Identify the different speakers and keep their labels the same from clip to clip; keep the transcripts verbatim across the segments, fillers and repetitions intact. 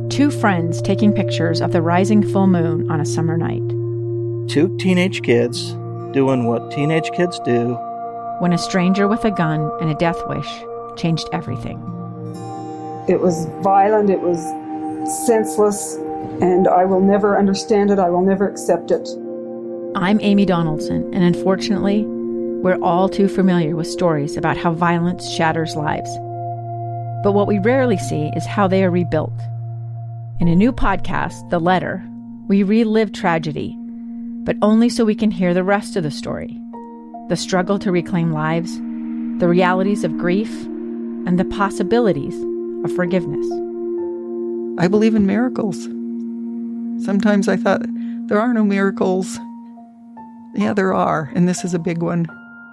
Speaker 1: Two friends taking pictures of the rising full moon on a summer night.
Speaker 2: Two teenage kids doing what teenage kids do.
Speaker 1: When a stranger with a gun and a death wish changed everything.
Speaker 3: It was violent, it was senseless, and I will never understand it, I will never accept it.
Speaker 1: I'm Amy Donaldson, and unfortunately, we're all too familiar with stories about how violence shatters lives. But what we rarely see is how they are rebuilt. In a new podcast, The Letter, we relive tragedy, but only so we can hear the rest of the story. The struggle to reclaim lives, the realities of grief, and the possibilities of forgiveness.
Speaker 4: I believe in miracles. Sometimes I thought, there are no miracles. Yeah, there are, and this is a big one.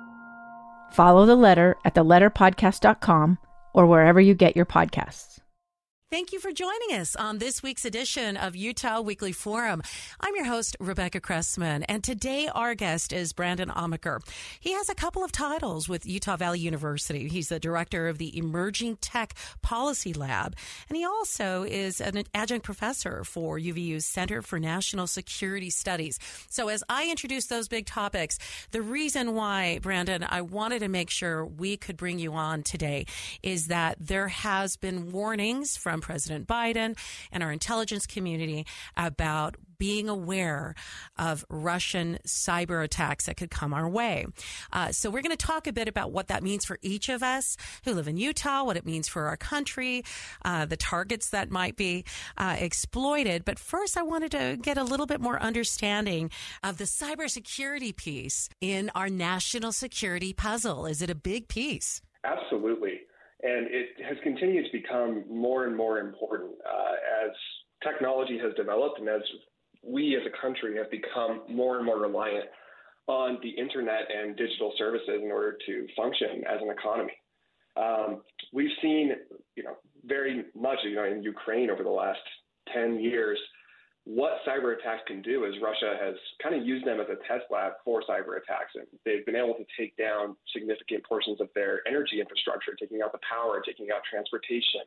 Speaker 1: Follow The Letter at the letter podcast dot com or wherever you get your podcasts.
Speaker 5: Thank you for joining us on this week's edition of Utah Weekly Forum. I'm your host, Rebecca Cressman, and today our guest is Brandon Amaker. He has a couple of titles with Utah Valley University. He's the director of the Emerging Tech Policy Lab, and he also is an adjunct professor for U V U's Center for National Security Studies. So as I introduce those big topics, the reason why, Brandon, I wanted to make sure we could bring you on today is that there has been warnings from President Biden and our intelligence community about being aware of Russian cyber attacks that could come our way. Uh, so we're going to talk a bit about what that means for each of us who live in Utah, what it means for our country, uh, the targets that might be uh, exploited. But first, I wanted to get a little bit more understanding of the cybersecurity piece in our national security puzzle. Is it a big piece?
Speaker 6: Absolutely. And it has continued to become more and more important uh, as technology has developed and as we as a country have become more and more reliant on the internet and digital services in order to function as an economy. Um, we've seen, you know, very much, you know, in Ukraine over the last ten years, what cyber attacks can do is Russia has kind of used them as a test lab for cyber attacks. And they've been able to take down significant portions of their energy infrastructure, taking out the power, taking out transportation.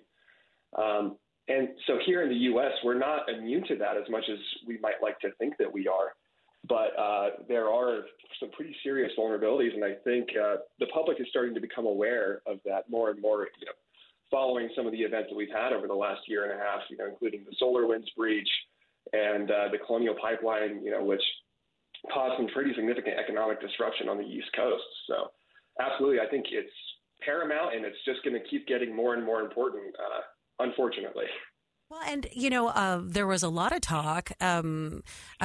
Speaker 6: Um, and so here in the U S, we're not immune to that as much as we might like to think that we are. But uh, there are some pretty serious vulnerabilities. And I think uh, the public is starting to become aware of that more and more, you know, following some of the events that we've had over the last year and a half, you know, including the SolarWinds breach, and uh, the Colonial Pipeline, you know, which caused some pretty significant economic disruption on the East Coast. So absolutely, I think it's paramount, and it's just going to keep getting more and more important, uh, unfortunately.
Speaker 5: Well, and, you know, uh, there was a lot of talk um,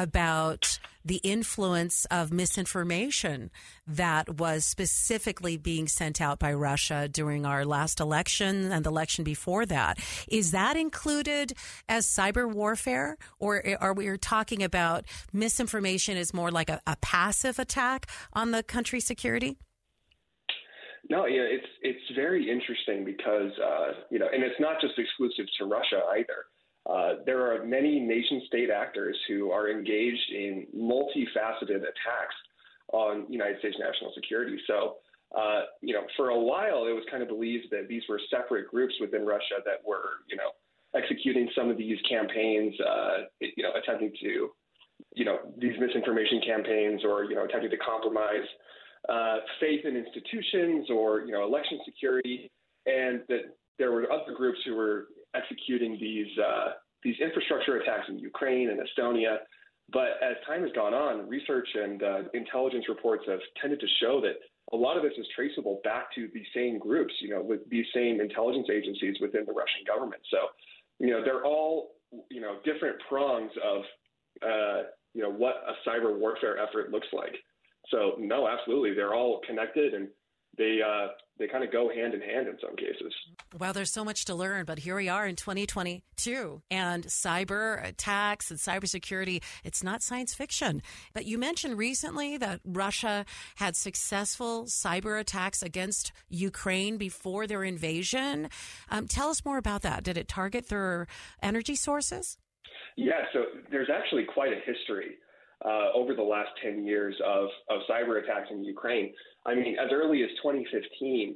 Speaker 5: about the influence of misinformation that was specifically being sent out by Russia during our last election and the election before that. Is that included as cyber warfare, or are we talking about misinformation as more like a, a passive attack on the country's security?
Speaker 6: No, yeah, it's it's very interesting because, uh, you know, and it's not just exclusive to Russia either. Uh, there are many nation-state actors who are engaged in multifaceted attacks on United States national security. So, uh, you know, for a while, it was kind of believed that these were separate groups within Russia that were, you know, executing some of these campaigns, uh, you know, attempting to, you know, these misinformation campaigns or, you know, attempting to compromise Uh, faith in institutions or, you know, election security, and that there were other groups who were executing these uh, these infrastructure attacks in Ukraine and Estonia. But as time has gone on, research and uh, intelligence reports have tended to show that a lot of this is traceable back to the same groups, you know, with these same intelligence agencies within the Russian government. So, you know, they're all, you know, different prongs of, uh, you know, what a cyber warfare effort looks like. So, no, absolutely. They're all connected, and they uh, they kind of go hand in hand in some cases.
Speaker 5: Well, there's so much to learn, but here we are in twenty twenty-two, and cyber attacks and cybersecurity, it's not science fiction. But you mentioned recently that Russia had successful cyber attacks against Ukraine before their invasion. Um, tell us more about that. Did it target their energy sources?
Speaker 6: Yeah, so there's actually quite a history Uh, over the last ten years of, of cyber attacks in Ukraine. I mean, as early as twenty fifteen,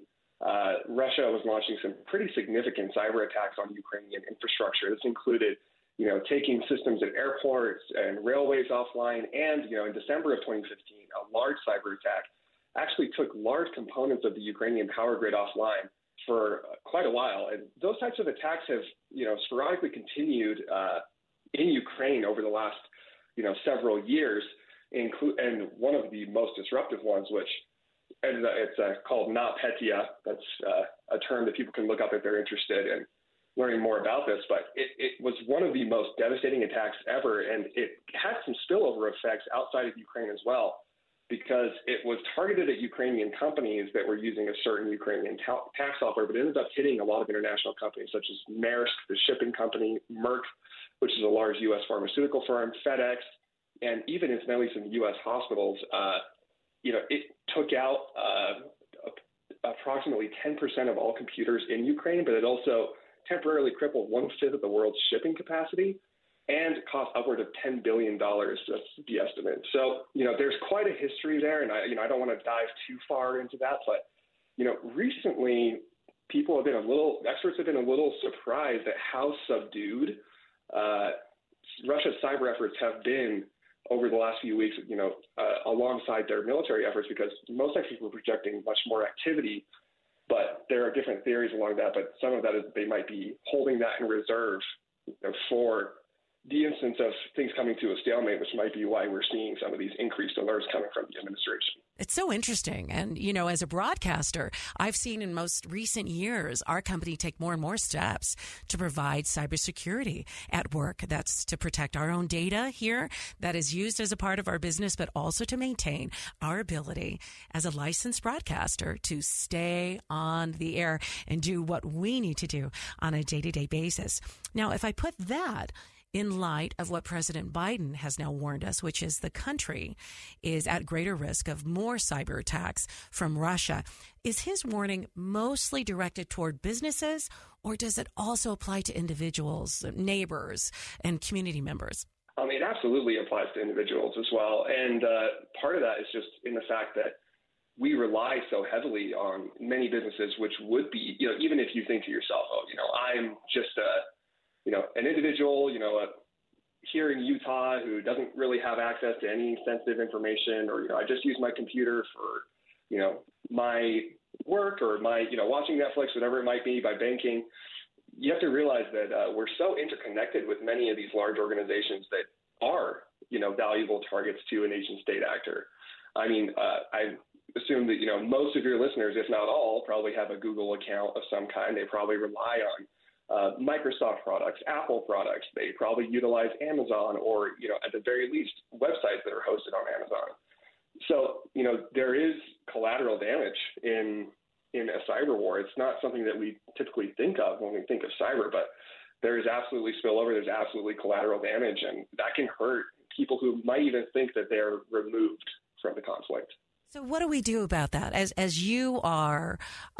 Speaker 6: uh, Russia was launching some pretty significant cyber attacks on Ukrainian infrastructure. This included, you know, taking systems at airports and railways offline. And, you know, in December of twenty fifteen, a large cyber attack actually took large components of the Ukrainian power grid offline for quite a while. And those types of attacks have, you know, sporadically continued uh, in Ukraine over the last, you know, several years. Inclu- and one of the most disruptive ones, which and it's uh, called NotPetya. That's uh, a term that people can look up if they're interested in learning more about this. But it, it was one of the most devastating attacks ever, and it had some spillover effects outside of Ukraine as well, because it was targeted at Ukrainian companies that were using a certain Ukrainian ta- tax software, but it ended up hitting a lot of international companies such as Maersk, the shipping company, Merck, which is a large U S pharmaceutical firm, FedEx, and even incidentally some U S hospitals. Uh, you know, it took out uh, approximately ten percent of all computers in Ukraine, but it also temporarily crippled one-fifth of the world's shipping capacity and cost upward of ten billion dollars. That's the estimate. So, you know, there's quite a history there, and I, you know, I don't want to dive too far into that, but, you know, recently people have been a little, experts have been a little surprised at how subdued uh, Russia's cyber efforts have been over the last few weeks, you know, uh, alongside their military efforts, because most experts were projecting much more activity. But there are different theories along that. But some of that is they might be holding that in reserve, you know, for the instance of things coming to a stalemate, which might be why we're seeing some of these increased alerts coming from the administration.
Speaker 5: It's so interesting. And, you know, as a broadcaster, I've seen in most recent years our company take more and more steps to provide cybersecurity at work. That's to protect our own data here that is used as a part of our business, but also to maintain our ability as a licensed broadcaster to stay on the air and do what we need to do on a day-to-day basis. Now, if I put that in light of what President Biden has now warned us, which is the country is at greater risk of more cyber attacks from Russia, is his warning mostly directed toward businesses, or does it also apply to individuals, neighbors, and community members?
Speaker 6: Um, it absolutely applies to individuals as well. And uh, part of that is just in the fact that we rely so heavily on many businesses, which would be, you know, even if you think to yourself, oh, you know, I'm just a you know, an individual, you know, uh, here in Utah who doesn't really have access to any sensitive information, or, you know, I just use my computer for, you know, my work or my, you know, watching Netflix, whatever it might be, by banking. You have to realize that uh, we're so interconnected with many of these large organizations that are, you know, valuable targets to a nation state actor. I mean, uh, I assume that, you know, most of your listeners, if not all, probably have a Google account of some kind. They probably rely on Uh, Microsoft products, Apple products. They probably utilize Amazon, or, you know, at the very least, websites that are hosted on Amazon. So, you know, there is collateral damage in in a cyber war. It's not something that we typically think of when we think of cyber, but there is absolutely spillover. There's absolutely collateral damage, and that can hurt people who might even think that they're removed from the conflict.
Speaker 5: So what do we do about that? As as you are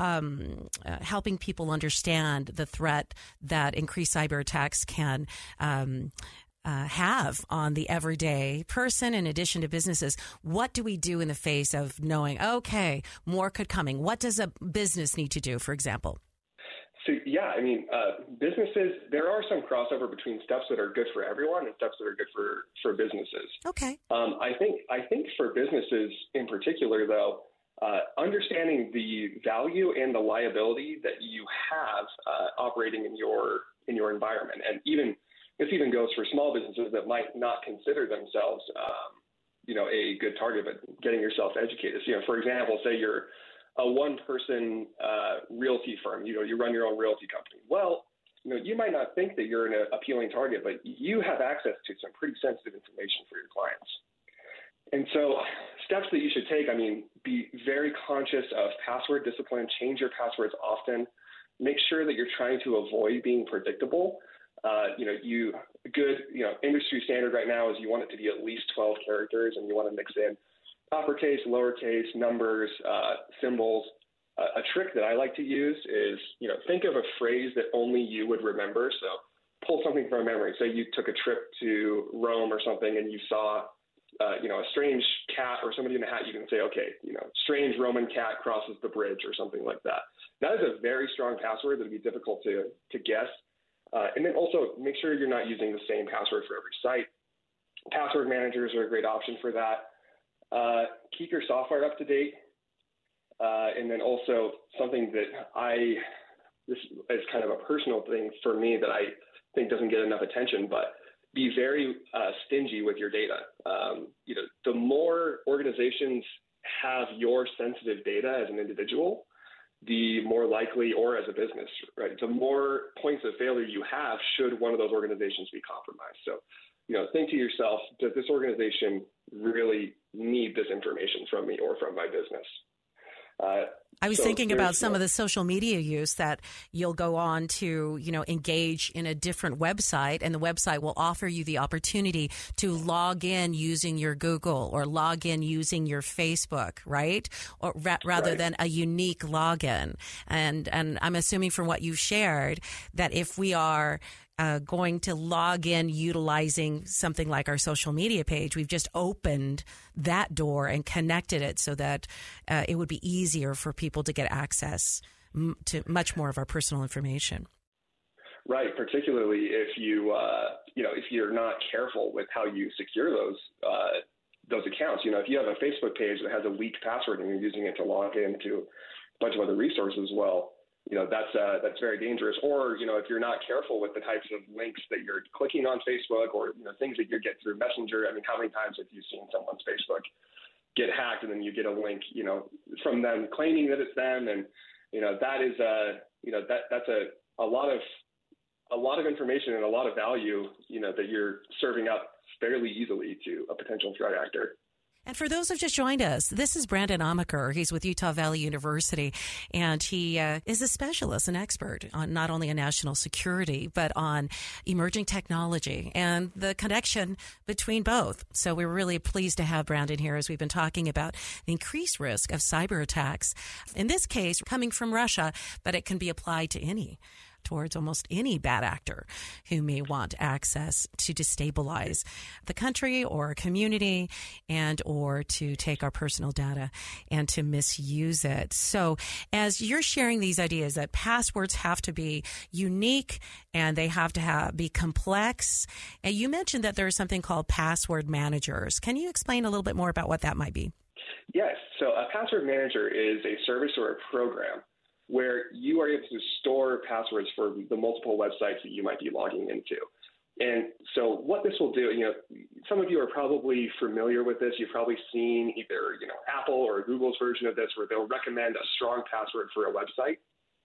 Speaker 5: um, uh, helping people understand the threat that increased cyber attacks can um, uh, have on the everyday person, in addition to businesses, what do we do in the face of knowing, okay, more could coming? What does a business need to do, for example?
Speaker 6: So, yeah, I mean, uh, businesses, there are some crossover between steps that are good for everyone and steps that are good for, for businesses.
Speaker 5: Okay.
Speaker 6: Um, I think I think for businesses in particular, though, uh, understanding the value and the liability that you have uh, operating in your in your environment, and even this even goes for small businesses that might not consider themselves, um, you know, a good target, but getting yourself educated. So, you know, for example, say you're a one-person uh, realty firm, you know, you run your own realty company. Well, you know, you might not think that you're an appealing target, but you have access to some pretty sensitive information for your clients. And so steps that you should take, I mean, be very conscious of password discipline, change your passwords often, make sure that you're trying to avoid being predictable. Uh, you know, you good, you know, industry standard right now is you want it to be at least twelve characters, and you want to mix in uppercase, lowercase, numbers, uh, symbols. Uh, a trick that I like to use is, you know, think of a phrase that only you would remember. So pull something from memory. Say you took a trip to Rome or something, and you saw, uh, you know, a strange cat or somebody in a hat, you can say, okay, you know, strange Roman cat crosses the bridge or something like that. That is a very strong password that would be difficult to, to guess. Uh, and then also make sure you're not using the same password for every site. Password managers are a great option for that. Uh, keep your software up to date. Uh, and then also something that I, this is kind of a personal thing for me that I think doesn't get enough attention, but be very uh, stingy with your data. Um, you know, the more organizations have your sensitive data as an individual, the more likely, or as a business, right, the more points of failure you have should one of those organizations be compromised. So, you know, think to yourself, does this organization really need this information from me or from my business? Uh,
Speaker 5: I was
Speaker 6: so
Speaker 5: thinking about some
Speaker 6: yeah.
Speaker 5: of the social media use that you'll go on to, you know, engage in a different website, and the website will offer you the opportunity to log in using your Google or log in using your Facebook, right? Or ra- rather
Speaker 6: Right.
Speaker 5: than a unique login. And, and I'm assuming from what you've shared that if we are Uh, going to log in utilizing something like our social media page, we've just opened that door and connected it so that uh, it would be easier for people to get access m- to much more of our personal information.
Speaker 6: Right, particularly if you, uh, you know, if you're not careful with how you secure those uh, those accounts. You know, if you have a Facebook page that has a weak password and you're using it to log into a bunch of other resources, well, you know, that's uh, that's very dangerous. Or, you know, if you're not careful with the types of links that you're clicking on Facebook, or, you know, things that you get through Messenger. I mean, how many times have you seen someone's Facebook get hacked and then you get a link, you know, from them claiming that it's them? And, you know, that is, uh, you know, that that's a, a lot of a lot of information and a lot of value, you know, that you're serving up fairly easily to a potential threat actor.
Speaker 5: And for those who've just joined us, this is Brandon Amaker. He's with Utah Valley University, and he uh, is a specialist, an expert on not only on national security, but on emerging technology and the connection between both. So we're really pleased to have Brandon here as we've been talking about the increased risk of cyber attacks. In this case, coming from Russia, but it can be applied to any towards almost any bad actor who may want access to destabilize the country or a community and or to take our personal data and to misuse it. So as you're sharing these ideas that passwords have to be unique and they have to have, be complex, and you mentioned that there's something called password managers. Can you explain a little bit more about what that might be?
Speaker 6: Yes. So a password manager is a service or a program where you are able to store passwords for the multiple websites that you might be logging into. And so what this will do, you know, some of you are probably familiar with this. You've probably seen either, you know, Apple or Google's version of this where they'll recommend a strong password for a website.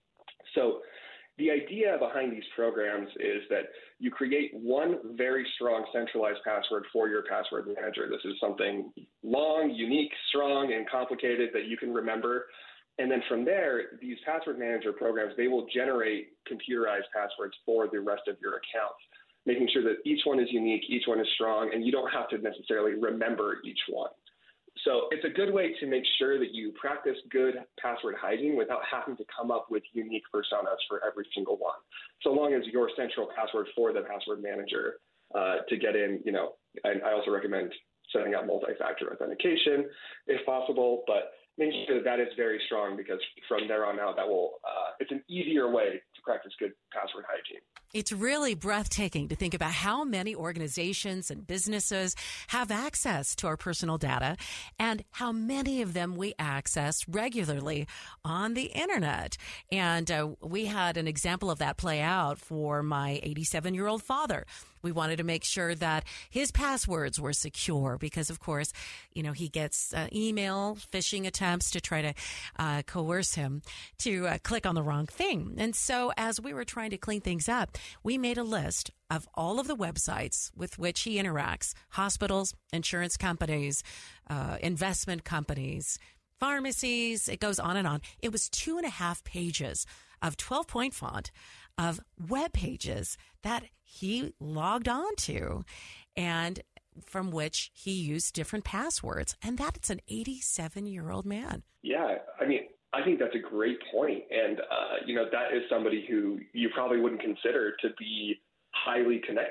Speaker 6: So the idea behind these programs is that you create one very strong centralized password for your password manager. This is something long, unique, strong, and complicated that you can remember. And then from there, these password manager programs, they will generate computerized passwords for the rest of your accounts, making sure that each one is unique, each one is strong, and you don't have to necessarily remember each one. So it's a good way to make sure that you practice good password hygiene without having to come up with unique personas for every single one. So long as your central password for the password manager uh, to get in, you know, and I also recommend setting up multi-factor authentication if possible, but making sure that that is very strong, because from there on out, that will, uh, it's an easier way to practice good password hygiene.
Speaker 5: It's really breathtaking to think about how many organizations and businesses have access to our personal data and how many of them we access regularly on the internet. And uh, we had an example of that play out for my eighty-seven-year-old father. We wanted to make sure that his passwords were secure because, of course, you know, he gets uh, email phishing attempts to try to uh, coerce him to uh, click on the wrong thing. And so as we were trying to clean things up, we made a list of all of the websites with which he interacts: hospitals, insurance companies, uh, investment companies, pharmacies. It goes on and on. It was two and a half pages of twelve point font of web pages that he logged on to and from which he used different passwords. And that's an eighty-seven-year-old man.
Speaker 6: Yeah, I mean, I think that's a great point. And, uh, you know, that is somebody who you probably wouldn't consider to be highly connected,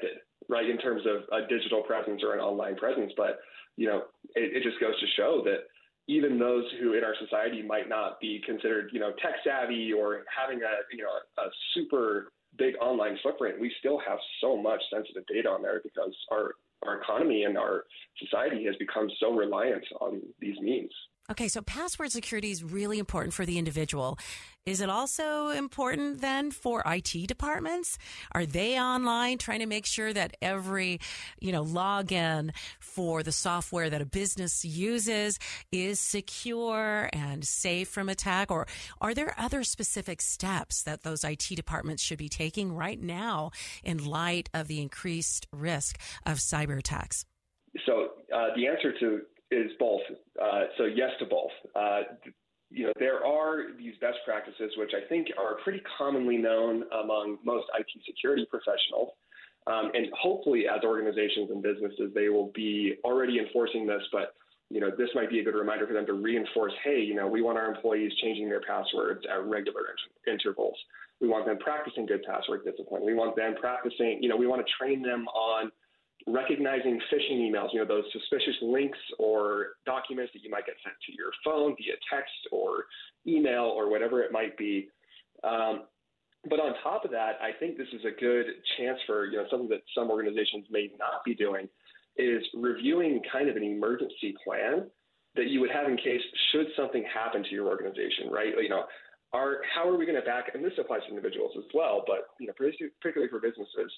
Speaker 6: right, in terms of a digital presence or an online presence. But, you know, it, it just goes to show that even those who in our society might not be considered, you know, tech savvy or having a, you know, a super big online footprint, we still have so much sensitive data on there because our, our economy and our society has become so reliant on these means.
Speaker 5: Okay, so password security is really important for the individual. Is it also important then for I T departments? Are they online trying to make sure that every, you know, login for the software that a business uses is secure and safe from attack? Or are there other specific steps that those I T departments should be taking right now in light of the increased risk of cyber attacks?
Speaker 6: So uh, the answer to is both. Uh, so yes to both. Uh, you know, there are these best practices, which I think are pretty commonly known among most I T security professionals. Um, and hopefully as organizations and businesses, they will be already enforcing this, but, you know, this might be a good reminder for them to reinforce, hey, you know, we want our employees changing their passwords at regular inter- intervals. We want them practicing good password discipline. We want them practicing, you know, we want to train them on recognizing phishing emails, you know, those suspicious links or documents that you might get sent to your phone via text or email or whatever it might be. Um, but on top of that, I think this is a good chance for, you know, something that some organizations may not be doing is reviewing kind of an emergency plan that you would have in case should something happen to your organization, right? You know, are, how are we going to back, and this applies to individuals as well, but, you know, particularly for businesses,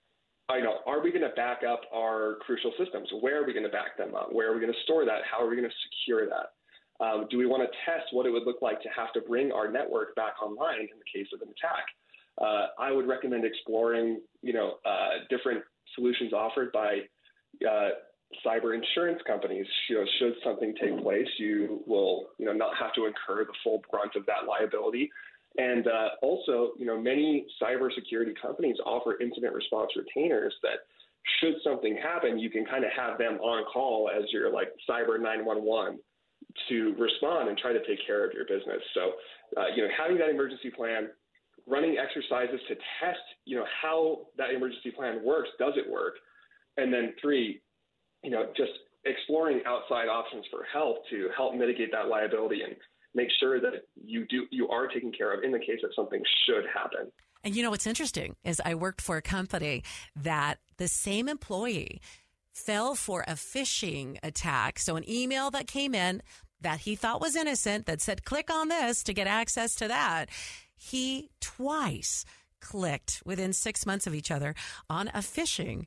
Speaker 6: I know, are we going to back up our crucial systems? Where are we going to back them up? Where are we going to store that? How are we going to secure that? Um, do we want to test what it would look like to have to bring our network back online in the case of an attack? Uh, I would recommend exploring, you know, uh, different solutions offered by uh, cyber insurance companies. You know, should something take place, you will, you know, not have to incur the full brunt of that liability. And uh, also, you know, many cybersecurity companies offer incident response retainers that should something happen, you can kind of have them on call as your like cyber nine one one to respond and try to take care of your business. So, uh, you know, having that emergency plan, running exercises to test, you know, how that emergency plan works, does it work? And then three, you know, just exploring outside options for help to help mitigate that liability and make sure that you do you are taken care of in the case that something should happen.
Speaker 5: And you know what's interesting is I worked for a company that the same employee fell for a phishing attack. So an email that came in that he thought was innocent that said, click on this to get access to that. He twice clicked within six months of each other on a phishing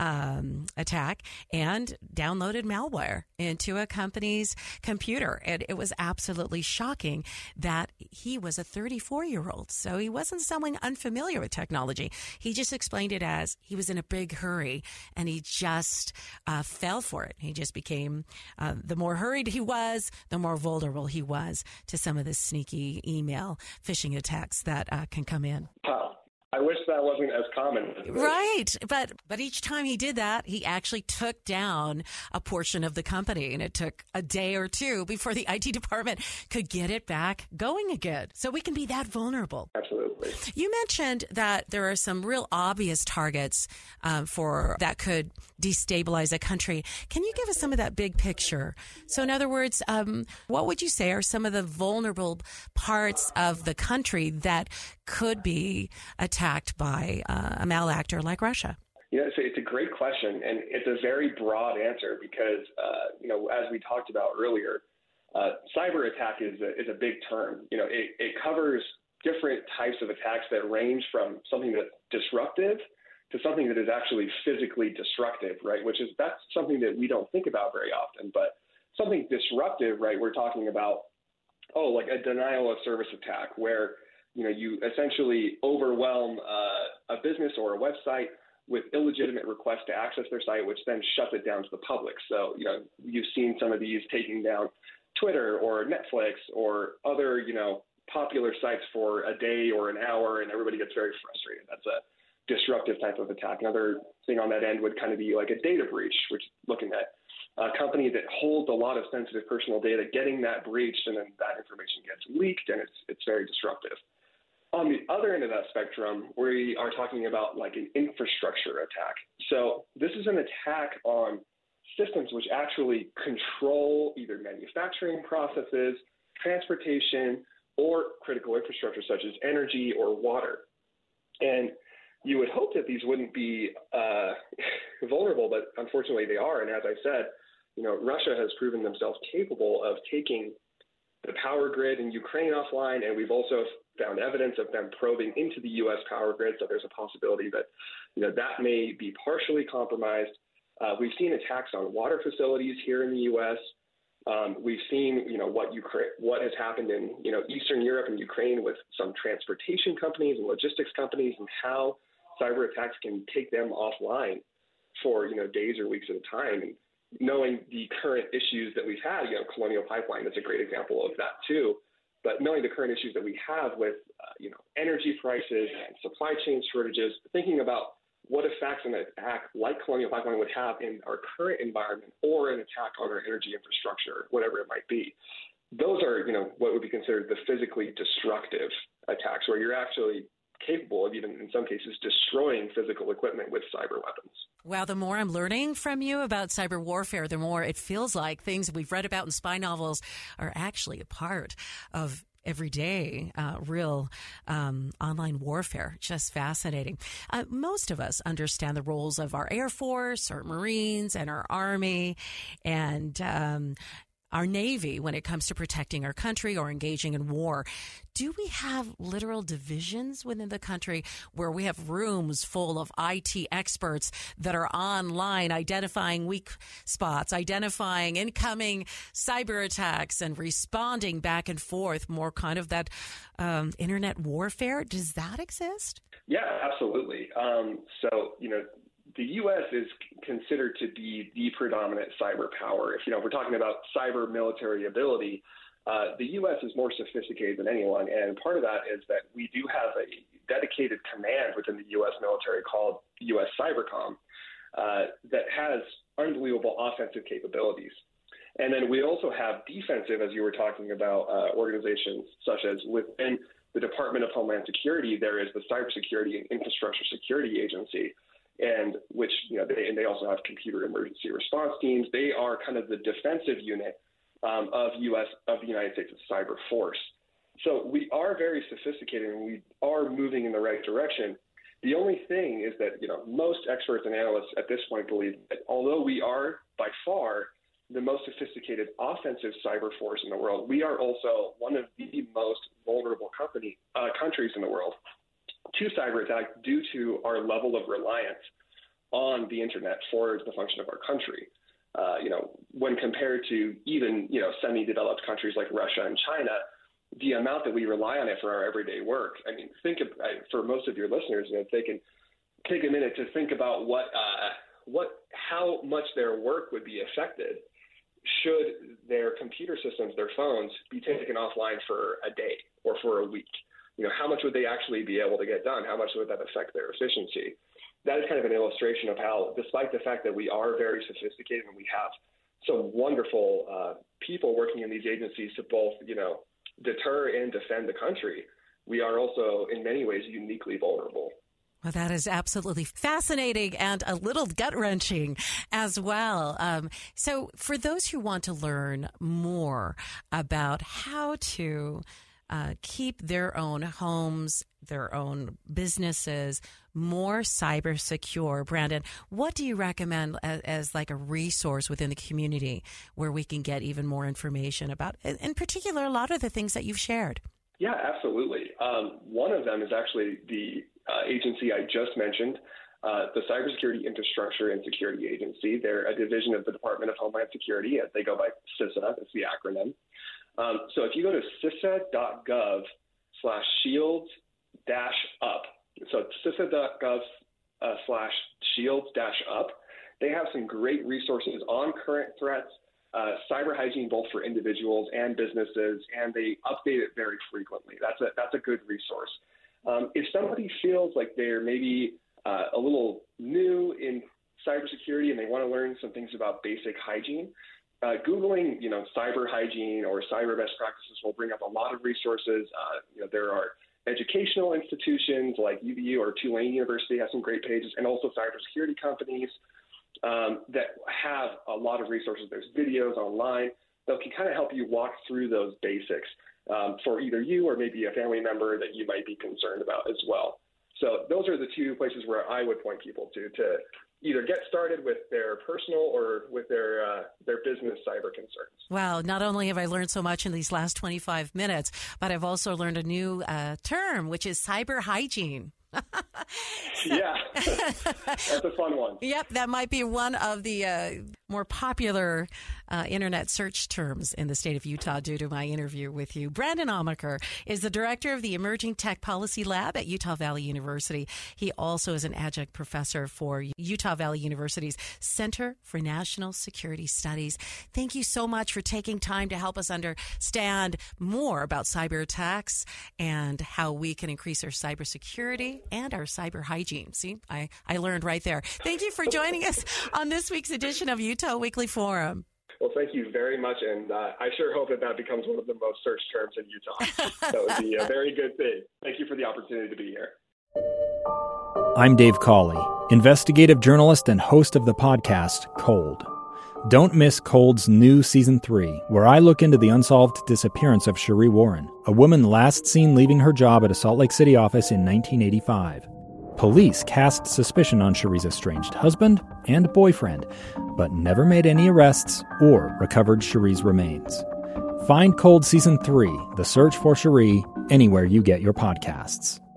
Speaker 5: um, attack and downloaded malware into a company's computer. And it was absolutely shocking that he was a thirty-four-year-old. So he wasn't someone unfamiliar with technology. He just explained it as he was in a big hurry and he just uh, fell for it. He just became, uh, the more hurried he was, the more vulnerable he was to some of the sneaky email phishing attacks that uh, can come in.
Speaker 6: Wow. I wish that wasn't as common.
Speaker 5: Right. But but each time he did that, he actually took down a portion of the company. And it took a day or two before the I T department could get it back going again. So we can be that vulnerable.
Speaker 6: Absolutely.
Speaker 5: You mentioned that there are some real obvious targets um, for that could destabilize a country. Can you give us some of that big picture? So in other words, um, what would you say are some of the vulnerable parts of the country that could be attacked by uh, a malactor like Russia?
Speaker 6: You know, it's a, it's a great question, and it's a very broad answer because, uh, you know, as we talked about earlier, uh, cyber attack is a, is a big term. You know, it, it covers different types of attacks that range from something that's disruptive to something that is actually physically destructive, right? Which is, that's something that we don't think about very often, but something disruptive, right? We're talking about, oh, like a denial of service attack where, you know, you essentially overwhelm uh, a business or a website with illegitimate requests to access their site, which then shuts it down to the public. So, you know, you've seen some of these taking down Twitter or Netflix or other, you know, popular sites for a day or an hour, and everybody gets very frustrated. That's a disruptive type of attack. Another thing on that end would kind of be like a data breach, which is looking at a company that holds a lot of sensitive personal data, getting that breached, and then that information gets leaked, and it's it's very disruptive. On the other end of that spectrum, we are talking about like an infrastructure attack. So this is an attack on systems which actually control either manufacturing processes, transportation, or critical infrastructure such as energy or water. And you would hope that these wouldn't be uh, vulnerable, but unfortunately they are. And as I said, you know, Russia has proven themselves capable of taking the power grid in Ukraine offline, and we've also found evidence of them probing into the U S power grid. So there's a possibility that, you know, that may be partially compromised. Uh, we've seen attacks on water facilities here in the U S. Um, we've seen, you know, what Ukraine, what has happened in, you know, Eastern Europe and Ukraine with some transportation companies and logistics companies, and how cyber attacks can take them offline for, you know, days or weeks at a time. And knowing the current issues that we've had, you know, Colonial Pipeline, that's a great example of that too. But knowing the current issues that we have with, uh, you know, energy prices and supply chain shortages, thinking about what effects an attack like Colonial Pipeline would have in our current environment, or an attack on our energy infrastructure, whatever it might be. Those are, you know, what would be considered the physically destructive attacks, where you're actually capable of, even in some cases, destroying physical equipment with cyber weapons.
Speaker 5: Wow, the more I'm learning from you about cyber warfare, the more it feels like things we've read about in spy novels are actually a part of everyday, uh, real um, online warfare. Just fascinating. Uh, most of us understand the roles of our Air Force, our Marines, and our Army, and um, our Navy when it comes to protecting our country or engaging in war. Do we have literal divisions within the country where we have rooms full of I T experts that are online identifying weak spots, identifying incoming cyber attacks, and responding back and forth, more kind of that um, internet warfare? Does that exist?
Speaker 6: Yeah, absolutely. Um, so, you know, the U S is considered to be the predominant cyber power. If, you know, if we're talking about cyber military ability, uh, the U S is more sophisticated than anyone. And part of that is that we do have a dedicated command within the U S military called U S Cybercom uh, that has unbelievable offensive capabilities. And then we also have defensive, as you were talking about, uh, organizations such as within the Department of Homeland Security, there is the Cybersecurity and Infrastructure Security Agency, and which, you know, they, and they also have computer emergency response teams. They are kind of the defensive unit um, of U S of the United States cyber force. So we are very sophisticated, and we are moving in the right direction. The only thing is that, you know, most experts and analysts at this point believe that although we are by far the most sophisticated offensive cyber force in the world, we are also one of the most vulnerable company uh, countries in the world to cyber attack due to our level of reliance on the internet for the function of our country. Uh, you know, when compared to even, you know, semi-developed countries like Russia and China, the amount that we rely on it for our everyday work. I mean, think of, for most of your listeners, you know, if they can take a minute to think about what, uh, what, how much their work would be affected should their computer systems, their phones, be taken offline for a day or for a week. You know, how much would they actually be able to get done? How much would that affect their efficiency? That is kind of an illustration of how, despite the fact that we are very sophisticated and we have some wonderful uh, people working in these agencies to both, you know, deter and defend the country, we are also in many ways uniquely vulnerable.
Speaker 5: Well, that is absolutely fascinating and a little gut-wrenching as well. Um, so for those who want to learn more about how to uh, keep their own homes, their own businesses more cyber secure, Brandon, what do you recommend as, as like a resource within the community where we can get even more information about, in particular, a lot of the things that you've shared?
Speaker 6: Yeah, absolutely. Um, one of them is actually the uh, agency I just mentioned, uh, the Cybersecurity Infrastructure and Security Agency. They're a division of the Department of Homeland Security. They go by CISA. That's the acronym. Um, so if you go to cisa.gov slash shields dash up, so cisa.gov uh, slash shields dash up, they have some great resources on current threats, Uh, cyber hygiene, both for individuals and businesses, and they update it very frequently. That's a that's a good resource. Um, if somebody feels like they're maybe uh, a little new in cybersecurity and they want to learn some things about basic hygiene, uh, Googling, you know, cyber hygiene or cyber best practices will bring up a lot of resources. Uh, you know, there are educational institutions like U V U or Tulane University have some great pages, and also cybersecurity companies um, that have a lot of resources. There's videos online that can kind of help you walk through those basics um, for either you or maybe a family member that you might be concerned about as well. So those are the two places where I would point people to, to either get started with their personal or with their uh, their business cyber concerns.
Speaker 5: Wow, not only have I learned so much in these last twenty-five minutes, but I've also learned a new uh, term, which is cyber hygiene.
Speaker 6: Yeah, that's a fun one.
Speaker 5: Yep, that might be one of the uh, more popular uh, internet search terms in the state of Utah due to my interview with you. Brandon Amaker is the director of the Emerging Tech Policy Lab at Utah Valley University. He also is an adjunct professor for Utah Valley University's Center for National Security Studies. Thank you so much for taking time to help us understand more about cyber attacks and how we can increase our cybersecurity and our cyber hygiene. See, I, I learned right there. Thank you for joining us on this week's edition of Utah Weekly Forum.
Speaker 6: Well, thank you very much, and uh, I sure hope that that becomes one of the most searched terms in Utah. That would be a very good thing. Thank you for the opportunity to be here.
Speaker 7: I'm Dave Cawley, investigative journalist and host of the podcast Cold. Don't miss Cold's new Season three, where I look into the unsolved disappearance of Cherie Warren, a woman last seen leaving her job at a Salt Lake City office in nineteen eighty-five. Police cast suspicion on Cherie's estranged husband and boyfriend, but never made any arrests or recovered Cherie's remains. Find Cold Season three, The Search for Cherie, anywhere you get your podcasts.